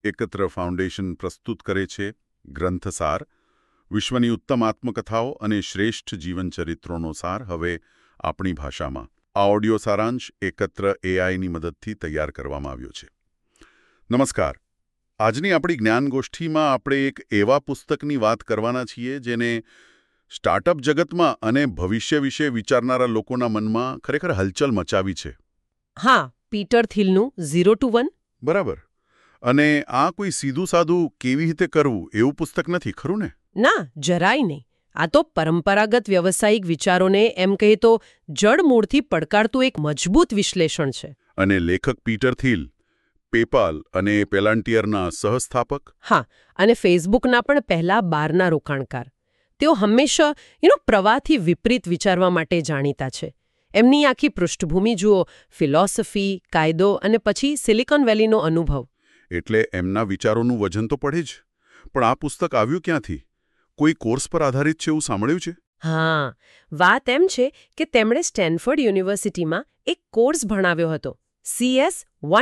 એકત્ર ફાઉન્ડેશન પ્રસ્તુત કરે છે ગ્રંથસાર, વિશ્વની ઉત્તમ આત્મકથાઓ અને શ્રેષ્ઠ જીવનચરિત્રોનો સાર હવે આપણી ભાષામાં. આ ઓડિયો સારાંશ એકત્ર એઆઈની મદદથી તૈયાર કરવામાં આવ્યો છે. નમસ્કાર. આજની આપણી જ્ઞાનગોષ્ઠીમાં આપણે એક એવા પુસ્તકની વાત કરવાના છીએ જેને સ્ટાર્ટઅપ જગતમાં અને ભવિષ્ય વિશે વિચારનારા લોકોના મનમાં ખરેખર હલચલ મચાવી છે. હા, પીટર થિલનું 0 to 1. બરાબર. અને આ કોઈ સીધું સાધું કેવી રીતે કરવું એવું પુસ્તક નથી, ખરું ને? ના, જરાય નહીં. આ તો પરંપરાગત વ્યવસાયિક વિચારોને એમ કહીએ તો જડમૂળથી પડકારતું એક મજબૂત વિશ્લેષણ છે. અને લેખક પીટર થિલ, પેપાલ અને પેલાન્ટિયરના સહસ્થાપક. હા, અને ફેસબુકના પણ પહેલા 12ના રોકાણકાર. તેઓ હંમેશા પ્રવાહથી વિપરીત વિચારવા માટે જાણીતા છે. એમની આખી પૃષ્ઠભૂમિ જુઓ, ફિલોસોફી, કાયદો અને પછી સિલિકોન વેલીનો અનુભવ. એટલે એમના વિચારોનું વજન તો પડે જ. પણ આ પુસ્તક આવ્યું ક્યાંથી? કોઈ કોર્સ પર આધારિત છે એવું સાંભળ્યું છે? હા, વાત એમ છે કે તેમણે સ્ટેનફોર્ડ યુનિવર્સિટીમાં એક કોર્સ ભણાવ્યો હતો, CS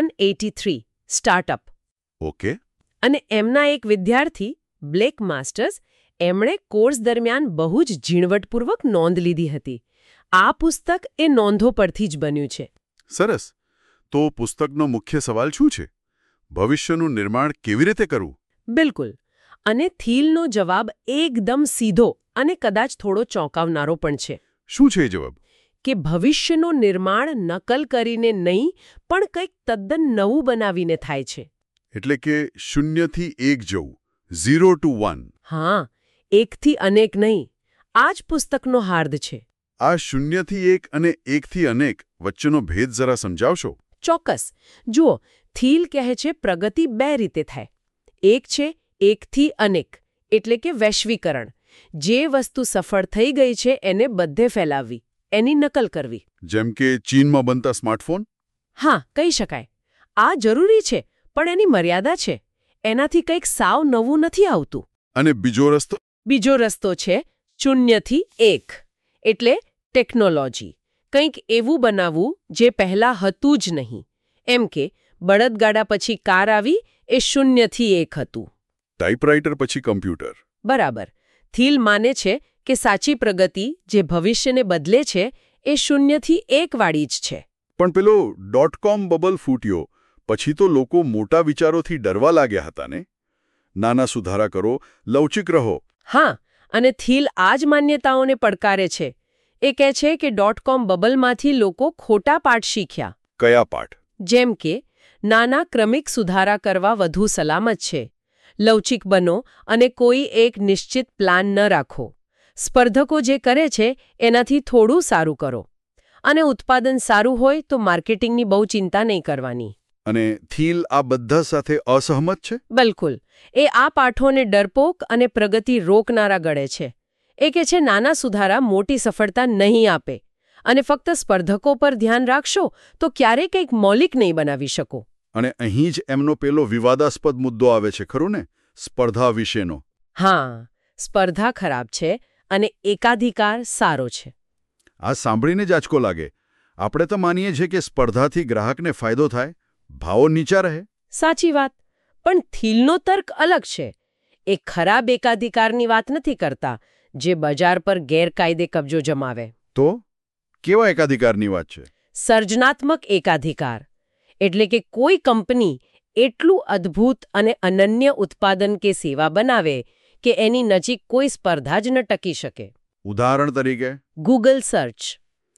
183 સ્ટાર્ટઅપ. ઓકે. અને એમના એક વિદ્યાર્થી બ્લેક માસ્ટર્સ, એમણે કોર્સ દરમિયાન બહુ જ ઝીણવટપૂર્વક નોંધ લીધી હતી. આ પુસ્તક એ નોંધો પરથી જ બન્યું છે. સરસ. તો પુસ્તકનો મુખ્ય સવાલ શું છે? ભવિષ્યનું નિર્માણ કેવી રીતે કરવું? બિલકુલ. અને થીલનો જવાબ એકદમ સીધો અને કદાચ થોડો ચોંકાવનારો પણ છે. શું છે એ જવાબ? કે ભવિષ્યનું નિર્માણ નકલ કરીને નહીં, પણ કંઈક તદ્દન નવું બનાવીને થાય છે. એટલે કે 0 થી 1 જવું, 0 to 1. હા, 1 થી અનેક નહીં. આ જ પુસ્તકનો હાર્દ છે. આ 0 થી 1 અને 1 થી અનેક વચ્ચેનો ભેદ જરા સમજાવશો? ચોક્કસ. જુઓ, થીલ કહે છે પ્રગતિ 2 રીતે થાય. એક છે 1 થી અનેક, એટલે કે વૈશ્વિકરણ. જે વસ્તુ સફળ થઈ ગઈ છે એને બધે ફેલાવવી, એની નકલ કરવી. જેમ કે ચીનમાં બનતા સ્માર્ટફોન? હા, કહી શકાય. આ જરૂરી છે, પણ એની મર્યાદા છે. એનાથી કંઈક સાવ નવું નથી આવતું. અને બીજો રસ્તો? બીજો રસ્તો છે 0 થી 1, એટલે ટેકનોલોજી. કંઈક એવું બનાવવું જે પહેલાં હતું જ નહીં. એમ કે બળદગાડા પછી કાર આવી, એ 0 થી 1 હતું. ટાઈપરાઇટર પછી કમ્પ્યુટર. બરાબર. થીલ માને છે કે સાચી પ્રગતિ જે ભવિષ્યને બદલે છે એ 0 થી 1 વાળી જ છે. પણ પેલો .com બબલ ફૂટ્યો પછી તો લોકો મોટા વિચારોથી ડરવા લાગ્યા હતા ને? નાના સુધારા કરો, લવચિક રહો. હા, અને થીલ આ જ માન્યતાઓને પડકારે છે. એ કહે છે કે .com બબલમાંથી લોકો ખોટા પાઠ શીખ્યા. કયા પાઠ? જેમ કે નાના ક્રમિક સુધારા કરવા વધુ સલામત છે, લવચિક બનો અને કોઈ એક નિશ્ચિત પ્લાન ન રાખો, સ્પર્ધકો જે કરે છે એનાથી થોડું સારું કરો, અને ઉત્પાદન સારું હોય તો માર્કેટિંગની બહુ ચિંતા નહીં કરવાની. અને થીલ આ બધા સાથે અસહમત છે? બિલકુલ. એ આ પાઠોને ડરપોક અને પ્રગતિ રોકનારા ગણે છે. એ કે છે નાના સુધારા મોટી સફળતા નહીં આપે, અને ફક્ત સ્પર્ધકો પર ધ્યાન રાખશો તો ક્યારેય કંઈક મૌલિક નહીં બનાવી શકો. અને અહીં જ એમનો પેલો વિવાદાસ્પદ મુદ્દો આવે છે, ખરું ને? સ્પર્ધા વિશેનો. હા, સ્પર્ધા ખરાબ છે અને એકાધિકાર સારો છે. આ સાંભળીને જ આંચકો લાગે. આપણે તો માનીએ છીએ કે સ્પર્ધાથી ગ્રાહકને ફાયદો થાય, ભાવો નીચા રહે. સાચી વાત. પણ થીલનો તર્ક અલગ છે. એ ખરાબ એકાધિકારની વાત નથી કરતા જે બજાર પર ગેરકાયદે કબજો જમાવે. તો કેવા એકાધિકારની વાત છે? સર્જનાત્મક એકાધિકાર. એટલે કે કોઈ કંપની એટલું અદ્ભુત અને અનન્ય ઉત્પાદન કે સેવા બનાવે કે એની નજીક કોઈ સ્પર્ધા જ ન ટકી શકે. ઉદાહરણ તરીકે ગૂગલ સર્ચ.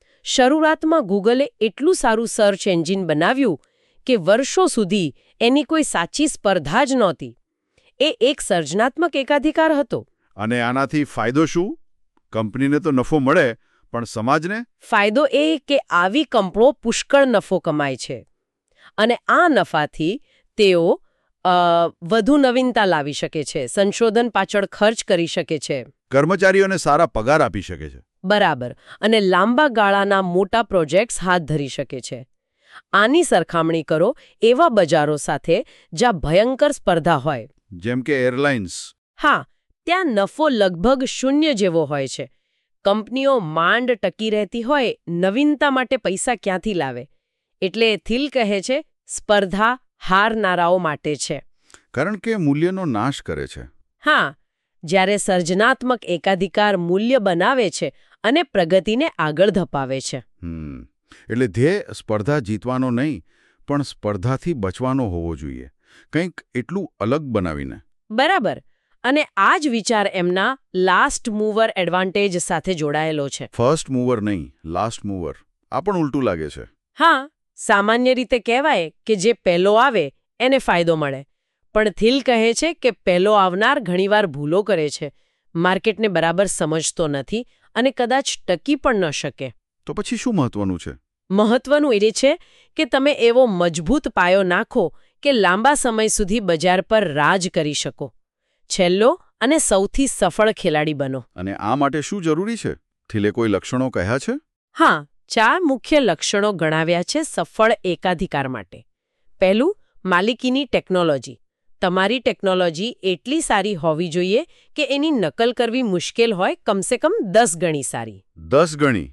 શરૂઆતમાં ગૂગલે એટલું સારું સર્ચ એન્જિન બનાવ્યું કે વર્ષો સુધી એની કોઈ સાચી સ્પર્ધા જ નહોતી. એ એક સર્જનાત્મક એકાધિકાર હતો. અને આનાથી ફાયદો શું? કંપનીને તો નફો મળે, પણ સમાજને? ફાયદો એ કે આવી કંપનીઓ પુષ્કળ નફો કમાય છે, અને આ નફાથી તેઓ વધુ નવીનતા લાવી શકે છે, સંશોધન પાછળ ખર્ચ કરી શકે છે, કર્મચારીઓને સારા પગાર આપી શકે છે. બરાબર. અને લાંબા ગાળાના મોટા પ્રોજેક્ટ્સ હાથ ધરી શકે છે. આની સરખામણી કરો એવા બજારો સાથે જ્યાં ભયંકર સ્પર્ધા હોય. જેમ કે એરલાઇન્સ. હા, ત્યાં નફો લગભગ 0 જેવો હોય છે. કંપનીઓ માંડ ટકી રહેતી હોય, નવીનતા માટે પૈસા ક્યાંથી લાવે? એટલે થિલ કહે છે સ્પર્ધા હારનારાઓ માટે છે. કારણ કે મૂલ્યનો નાશ કરે છે. હા, જ્યારે સર્જનાત્મક એકાધિકાર મૂલ્ય બનાવે છે અને પ્રગતિને આગળ ધપાવે છે. એટલે ધ્યેય સ્પર્ધા જીતવાનો નહીં, પણ સ્પર્ધાથી બચવાનો હોવો જોઈએ. કંઈક એટલું અલગ બનાવીને. બરાબર. અને આ જ વિચાર એમના લાસ્ટ મૂવર એડવાન્ટેજ સાથે જોડાયેલો છે. ફર્સ્ટ મૂવર નહીં, લાસ્ટ મૂવર. આ પણ ઉલટું લાગે છે. હા, સામાન્ય રીતે કહેવાય કે જે પહેલો આવે એને ફાયદો મળે. પણ થીલ કહે છે કે પહેલો આવનાર ઘણીવાર ભૂલો કરે છે, માર્કેટને બરાબર સમજતો નથી અને કદાચ ટકી પણ ન શકે. તો પછી શું મહત્વનું છે? મહત્વનું એ છે કે તમે એવો મજબૂત પાયો નાખો કે લાંબા સમય સુધી બજાર પર રાજ કરી શકો. છેલ્લો અને સૌથી સફળ ખેલાડી બનો. અને આ માટે શું જરૂરી છે? થીલે કોઈ લક્ષણો કહ્યા છે? હા, 4 મુખ્ય લક્ષણો ગણાવ્યા છે સફળ એકાધિકાર માટે. પહેલું, માલિકીની ટેકનોલોજી. તમારી ટેકનોલોજી એટલી સારી હોવી જોઈએ કે એની નકલ કરવી મુશ્કેલ હોય, કમસે કમ 10 ગણી સારી. 10 ગણી.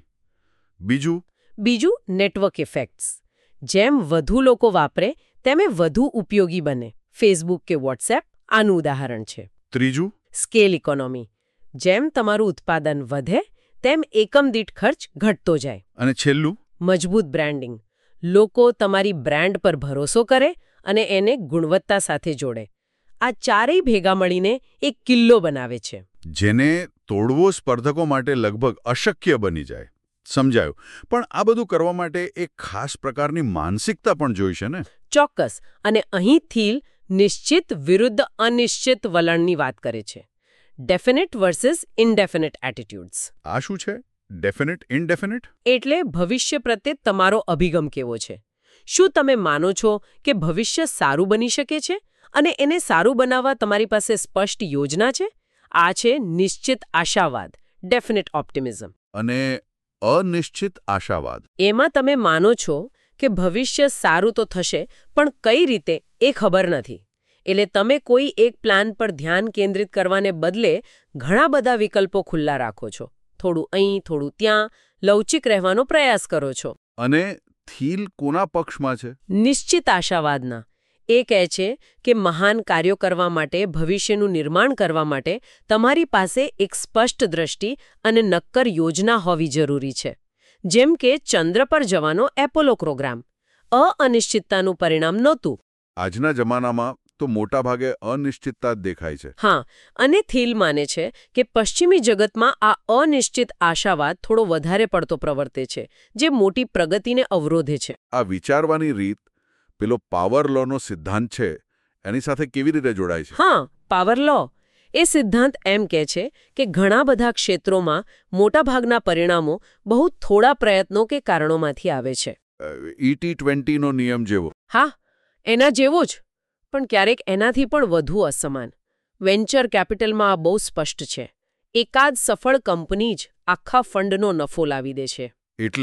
બીજું, નેટવર્ક ઇફેક્ટ્સ. જેમ વધુ લોકો વાપરે તેમ એ વધુ ઉપયોગી બને. ફેસબુક કે વોટ્સએપ આનું ઉદાહરણ છે. ત્રીજું, સ્કેલ ઇકોનોમી. જેમ તમારું ઉત્પાદન વધે તેમ એકમ દીઠ ખર્ચ ઘટતો જાય. અને છેલ્લું, મજબૂત બ્રાન્ડિંગ. લોકો તમારી બ્રાન્ડ પર ભરોસો કરે અને એને ગુણવત્તા સાથે જોડે. આ ચારેય ભેગા મળીને એક કિલ્લો બનાવે છે. જેને તોડવો સ્પર્ધકો માટે લગભગ અશક્ય બની જાય. સમજાયું. પણ આ બધું કરવા માટે એક ખાસ પ્રકારની માનસિકતા પણ જોઈશે ને? ચોક્કસ. અને અહીં થીલ નિશ્ચિત વિરુદ્ધ અનિશ્ચિત વલણની વાત કરે છે. Definite versus indefinite attitudes. આ શું છે? Definite indefinite? એટલે ભવિષ્ય પ્રત્યે તમારો અભિગમ કેવો છે? શું તમે માનો છો કે ભવિષ્ય સારું બની શકે છે અને એને સારું બનાવવા તમારી પાસે સ્પષ્ટ યોજના છે? આ છે નિશ્ચિત આશાવાદ, ડેફિનેટ ઓપ્ટિમિઝમ. અને અનિશ્ચિત આશાવાદ? એમાં તમે માનો છો કે ભવિષ્ય સારું તો થશે, પણ કઈ રીતે એ ખબર નથી. એટલે તમે કોઈ એક પ્લાન પર ધ્યાન કેન્દ્રિત કરવાને બદલે ઘણા બધા વિકલ્પો ખુલ્લા રાખો છો. થોડું અહીં, થોડું ત્યાં, લવચિક રહેવાનો પ્રયાસ કરો છો. અને થીલ કોના પક્ષમાં છે? નિશ્ચિત આશાવાદના. એ કહે છે કે મહાન કાર્યો કરવા માટે, ભવિષ્યનું નિર્માણ કરવા માટે તમારી પાસે એક સ્પષ્ટ દ્રષ્ટિ અને નક્કર યોજના હોવી જરૂરી છે. જેમ કે ચંદ્ર પર જવાનો એપોલો પ્રોગ્રામ. અનિશ્ચિતતાનું પરિણામ નહોતું. આજના જમાનામાં તો મોટાભાગે અનિશ્ચિતતા જ દેખાય છે. હા, અને થીલ માને છે કે પશ્ચિમી જગતમાં આ અનિશ્ચિત આશાવાદ થોડો વધારે પડતો પ્રવર્તે છે, જે મોટી પ્રગતિને અવરોધે છે. આ વિચારવાની રીત પેલો પાવર લોનો સિદ્ધાંત છે એની સાથે કેવી રીતે જોડાય છે? હા, પાવર લો. એ સિદ્ધાંત એમ કહે છે કે ઘણા બધા ક્ષેત્રોમાં મોટાભાગના પરિણામો બહુ થોડા પ્રયત્નો કે કારણોમાંથી આવે છે. 80-20 નો નિયમ જેવો? હા, એના જેવો જ, પણ ક્યારેક એનાથી પણ વધુ અસમાન. વેન્ચર કેપિટલમાં આ બહુ સ્પષ્ટ છે. એકાદ સફળ કંપની જ આખા ફંડનો નફો લાવી દે છે.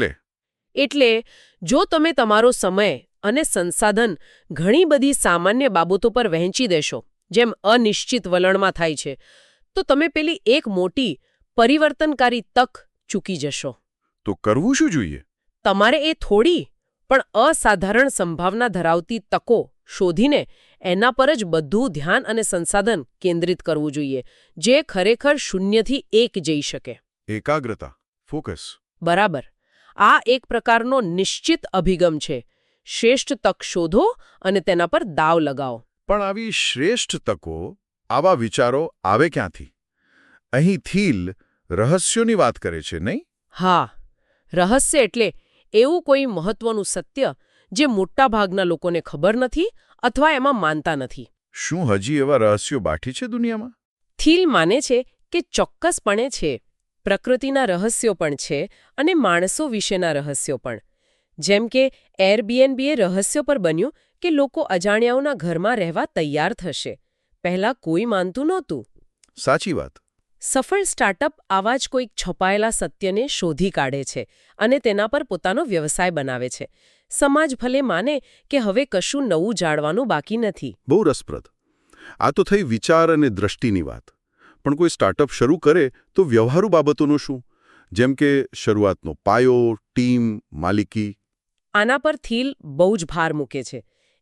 એટલે જો તમે તમારો સમય અને સંસાધન ઘણી બધી સામાન્ય બાબતો પર વહેંચી દેશો, જેમ અનિશ્ચિત વલણમાં થાય છે, તો તમે પેલી એક મોટી પરિવર્તનકારી તક ચૂકી જશો. તો કરવું શું જોઈએ? તમારે એ થોડી પણ અસાધારણ સંભાવના ધરાવતી તકો શોધીને એના પર જ બધું ધ્યાન અને સંસાધન કેન્દ્રિત કરવું જોઈએ, જે ખરેખર શૂન્યથી એક જઈ શકે. એકાગ્રતા, ફોકસ. બરાબર. આ એક પ્રકારનો નિશ્ચિત અભિગમ છે. શ્રેષ્ઠ તક શોધો અને તેના પર દાવ લગાવો. પણ આવી શ્રેષ્ઠ તકો, આવા વિચારો આવે ક્યાંથી? અહીં થીલ રહસ્યોની વાત કરે છે, નહીં? હા, રહસ્ય એટલે એવું કોઈ મહત્વનું સત્ય જે મોટાભાગના લોકોને ખબર નથી અથવા એમાં માનતા નથી. શું હજી એવા રહસ્યો બાકી છે દુનિયામાં? થીલ માને છે કે ચોક્કસપણે છે. પ્રકૃતિના રહસ્યો પણ છે અને માણસો વિશેના રહસ્યો પણ. જેમ કે એરબીએનબી એ રહસ્યો પર બન્યું કે લોકો અજાણ્યાઓના ઘરમાં રહેવા તૈયાર થશે. પહેલાં કોઈ માનતું નહોતું. સાચી વાત. સફળ સ્ટાર્ટઅપ આવા જ કોઈક છપાયેલા સત્યને શોધી કાઢે છે અને તેના પર પોતાનો વ્યવસાય બનાવે છે. સમાજ ભલે માને કે હવે કશું નવું જાણવાનું બાકી નથી. બહુ રસપ્રદ. આ તો થઈ વિચાર અને દ્રષ્ટિની વાત. પણ કોઈ સ્ટાર્ટઅપ શરૂ કરે તો વ્યવહારુ બાબતોનું શું? જેમ કે શરૂઆતનો પાયો, ટીમ, માલિકી. આના પર થીલ બહુ જ ભાર મૂકે છે.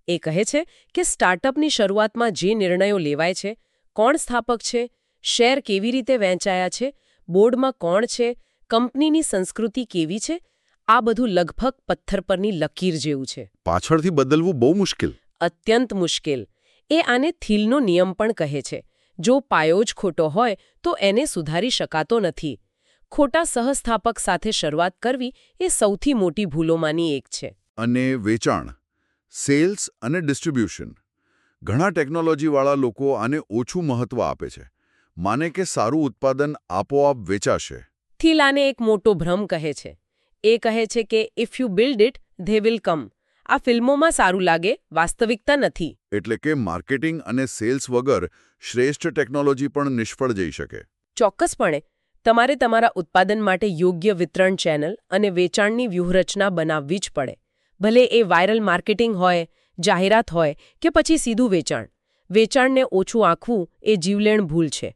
એ કહે છે કે સ્ટાર્ટઅપની શરૂઆતમાં જે નિર્ણયો લેવાય છે, કોણ સ્થાપક છે, શેર કેવી રીતે વહેંચાયા છે, બોર્ડમાં કોણ છે, કંપનીની સંસ્કૃતિ કેવી છે, આ બધું લગભગ પથ્થર પરની લકીર જેવું છે. પાછળથી બદલવું બહુ મુશ્કેલ. અત્યંત મુશ્કેલ. એ આને થીલનો નિયમ પણ કહે છે. જો પાયો જ ખોટો હોય તો એને સુધારી શકાતો નથી. ખોટા સહસ્થાપક સાથે શરૂઆત કરવી એ સૌથી મોટી ભૂલોમાંની એક છે. અને વેચાણ, સેલ્સ અને ડિસ્ટ્રીબ્યુશન. ઘણા ટેકનોલોજીવાળા લોકો આને ઓછું મહત્વ આપે છે. માને કે સારું ઉત્પાદન આપોઆપ વેચાશે. થીલ આને એક મોટો ભ્રમ કહે છે. એ કહે છે કે if you build it they will come. આ ફિલ્મોમાં સારું લાગે, વાસ્તવિકતા નથી. એટલે કે માર્કેટિંગ અને સેલ્સ વગર શ્રેષ્ઠ ટેકનોલોજી પણ નિષ્ફળ જઈ શકે. ચોક્કસપણે. તમારે તમારા ઉત્પાદન માટે યોગ્ય વિતરણ ચેનલ અને વેચાણની વ્યૂહરચના બનાવવી જ પડે. ભલે એ વાયરલ માર્કેટિંગ હોય, જાહેરાત હોય કે પછી સીધું વેચાણ. વેચાણને ઓછું આંકવું એ જીવલેણ ભૂલ છે.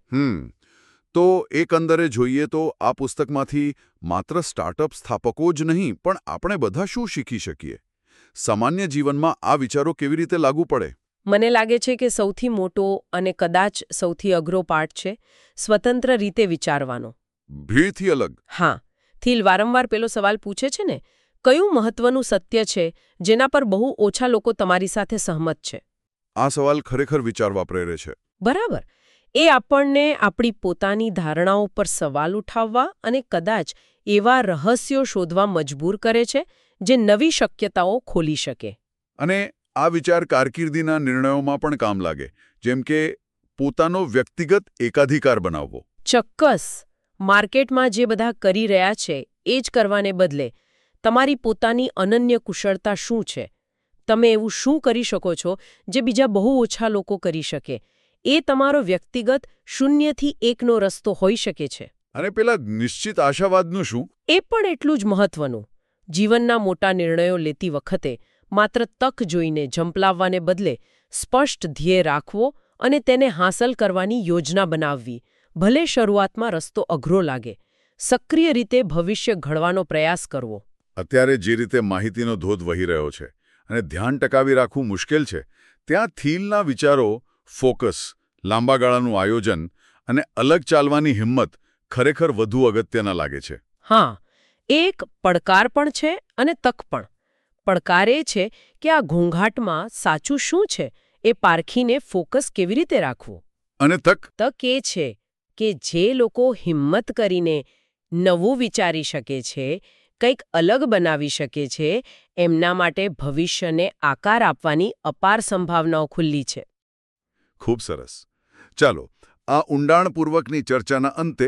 તો એકંદરે જોઈએ તો આ પુસ્તકમાંથી માત્ર સ્ટાર્ટઅપ સ્થાપકો જ નહીં પણ આપણે બધા શું શીખી શકીએ? સામાન્ય જીવનમાં આ વિચારો કેવી રીતે લાગુ પડે? મને લાગે છે કે સૌથી મોટો અને કદાચ સૌથી અઘરો પાઠ છે સ્વતંત્ર રીતે વિચારવાનો. ભીડથી અલગ. હા. થીલ વારંવાર પેલો સવાલ પૂછે છે ને, કયું મહત્વનું સત્ય છે જેના પર બહુ ઓછા લોકો તમારી સાથે સહમત છે? આ સવાલ ખરેખર વિચારવા પ્રેરે છે. બરાબર. એ આપણને આપણી પોતાની ધારણાઓ પર સવાલ ઉઠાવવા અને કદાચ એવા રહસ્યો શોધવા મજબૂર કરે છે જે નવી શક્યતાઓ ખોલી શકે. અને આ વિચાર કારકિર્દીના નિર્ણયોમાં પણ કામ લાગે, જેમ કે પોતાનો વ્યક્તિગત એકાધિકાર બનાવવો. ચોક્કસ. માર્કેટમાં જે બધા કરી રહ્યા છે એ જ કરવાને બદલે તમારી પોતાની અનન્ય કુશળતા શું છે? તમે એવું શું કરી શકો છો જે બીજા બહુ ઓછા લોકો કરી શકે? એ તમારો વ્યક્તિગત 0 થી 1નો રસ્તો હોઈ શકે છે. અને પેલા નિશ્ચિત આશાવાદનું શું? એ પણ એટલું જ મહત્વનું. જીવનના મોટા નિર્ણયો લેતી વખતે માત્ર તક જોઈને ઝંપલાવવાને બદલે સ્પષ્ટ ધ્યેય રાખવો અને તેને હાંસલ કરવાની યોજના બનાવવી. ભલે શરૂઆતમાં રસ્તો અઘરો લાગે. સક્રિય રીતે ભવિષ્ય ઘડવાનો પ્રયાસ કરવો. અત્યારે જે રીતે માહિતીનો ધોધ વહી રહ્યો છે અને ધ્યાન ટકાવી રાખવું મુશ્કેલ છે, ત્યાં થીલના વિચારો, ફોકસ, લાંબા ગાળાનું આયોજન અને અલગ ચાલવાની હિંમત ખરેખર વધુ અગત્યના લાગે છે. હા, એક પડકાર પણ છે અને તક પણ. પડકાર એ છે કે આ ઘોંઘાટમાં સાચું શું છે એ પારખીને ફોકસ કેવી રીતે રાખવું. અને તક એ છે કે જે લોકો હિંમત કરીને નવું વિચારી શકે છે, કંઈક અલગ બનાવી શકે છે, એમના માટે ભવિષ્યને આકાર આપવાની અપાર સંભાવનાઓ ખુલ્લી છે. ખૂબ સરસ. ચાલો, આ ઊંડાણપૂર્વકની ચર્ચાના અંતે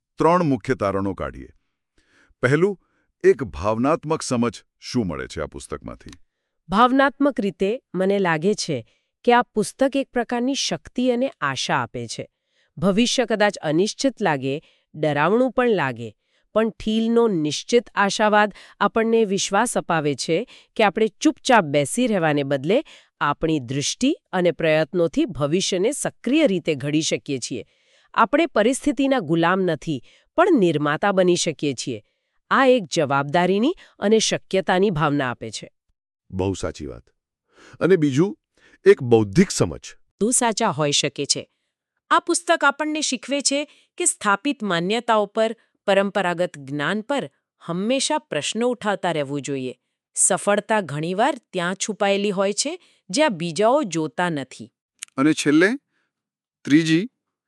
3 મુખ્ય તારણો કાઢીએ. પહેલું, એક ભાવનાત્મક સમજ શું મળે છે આ પુસ્તકમાંથી? ભાવનાત્મક રીતે મને લાગે છે કે આ પુસ્તક એક પ્રકારની શક્તિ અને આશા આપે છે. ભવિષ્ય કદાચ અનિશ્ચિત લાગે, ડરાવણું પણ લાગે, પણ થીલનો નિશ્ચિત આશાવાદ આપણને વિશ્વાસ અપાવે છે કે આપણે ચૂપચાપ બેસી રહેવાને બદલે આપણી દૃષ્ટિ અને પ્રયત્નોથી ભવિષ્યને સક્રિય રીતે ઘડી શકીએ છીએ. આપણે પરિસ્થિતિના ગુલામ નથી, પણ નિર્માતા બની શકીએ છીએ. આ એક જવાબદારીની અને શક્યતાની ભાવના આપે છે. બહુ સાચી વાત. અને બીજું, એક બૌદ્ધિક સમજ. તું સાચા હોઈ શકે છે. આ પુસ્તક આપણને શીખવે છે કે સ્થાપિત માન્યતાઓ પર, પરંપરાગત જ્ઞાન પર હંમેશા પ્રશ્નો ઉઠાવતા રહેવું જોઈએ. સફળતા ઘણીવાર ત્યાં છુપાયેલી હોય છે જ્યાં બીજાઓ જોતા નથી. અને છેલ્લે, ત્રીજી,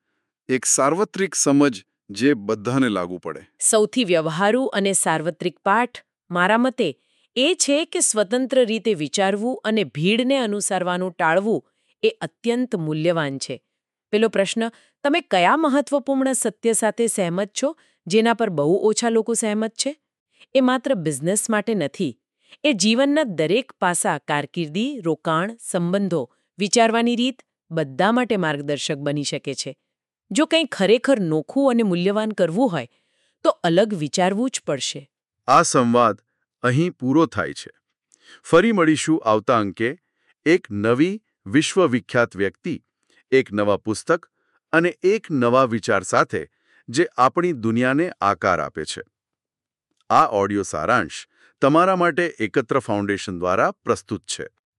એક સાર્વત્રિક સમજ જે બધાને લાગુ પડે. સૌથી વ્યવહારુ અને સાર્વત્રિક પાઠ મારા મતે એ છે કે સ્વતંત્ર રીતે વિચારવું અને ભીડને અનુસરવાનું ટાળવું એ અત્યંત મૂલ્યવાન છે. પેલો પ્રશ્ન, તમે કયા મહત્વપૂર્ણ સત્ય સાથે સહેમત છો જેના પર બહુ ઓછા લોકો સહેમત છે? એ માત્ર બિઝનેસ માટે નથી. એ જીવનના દરેક પાસા, કારકિર્દી, રોકાણ, સંબંધો, વિચારવાની રીત બધા માટે માર્ગદર્શક બની શકે છે. જો કંઈ ખરેખર નોખું અને મૂલ્યવાન કરવું હોય તો અલગ વિચારવું જ પડશે. આ સંવાદ અહીં પૂરો થાય છે. ફરી મળીશું આવતા અંકે એક નવી વિશ્વવિખ્યાત વ્યક્તિ, એક નવા પુસ્તક અને એક નવા વિચાર સાથે જે આપણી દુનિયાને આકાર આપે છે. આ ઓડિયો સારાંશ તમારા માટે એકત્ર ફાઉન્ડેશન દ્વારા પ્રસ્તુત છે.